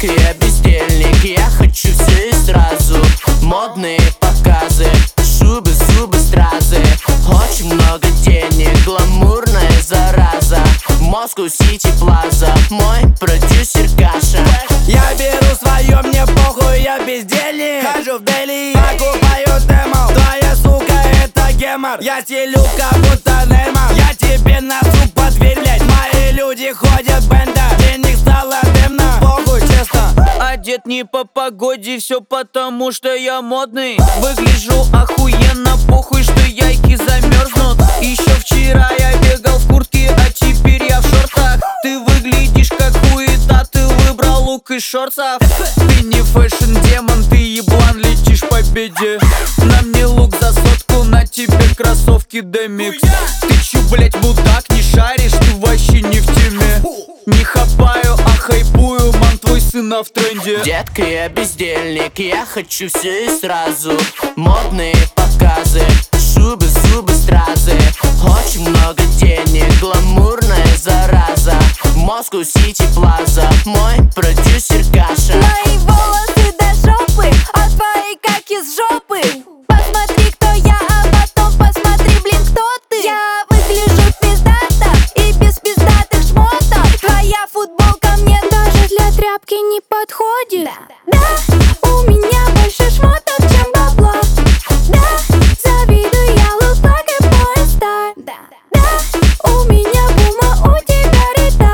Детка, я бездельник, я хочу все и сразу. Модные показы, шубы, зубы, стразы. Очень много денег, гламурная зараза. Москва Сити Плаза, мой продюсер Каша. Я беру свое, мне похуй, я бездельник. Хожу в Дели, покупаю демо. Твоя сука это гемор. Я стелю как будто Неймар. Я тебе насу под дверь, блядь. Мои люди ходят бенда. Денег стало дымно, похуй, честно. Одет не по погоде, все потому что я модный. Выгляжу охуенно, похуй, что яйки замерзнут. Еще вчера я бегал в куртке, а теперь я в шортах. Ты выглядишь как хуета, ты выбрал лук из шортсов. Ты не фэшн-демон, ты еблан, летишь по беде. На мне лук за сотку, на тебе кроссовки Демикс. Ты чё, блять, мудак, не шаришь, ты вообще не в теме. Не хапаю, а хайпую, мам, твой сына в тренде. Детка, я бездельник, я хочу все и сразу. Модные показы, шубы, зубы, стразы. Очень много денег, гламурная зараза. Москва Сити Плаза, мой продюсер Каша. Мои волосы до жопы, а твои как из жопы. Посмотри, кто я, а потом посмотри, блин, кто ты. Я выгляжу пиздато и без пиздатых шмотов. Твоя футболка мне даже для тряпки не подходит. Да, у меня больше шмотов, чем бабла. Да, завидую, я look like a pornstar. Да, у меня бума, у тебя рита.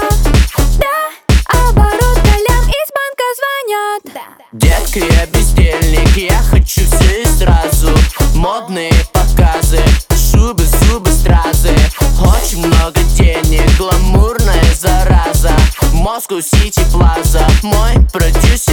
Да, оборот колям из банка звонят. Детка, я бездельник, я хочу все и сразу. Модные показы, шубы, зубы, стразы. Очень много денег, гламурная зараза. Москва Сити Плаза, мой продюсер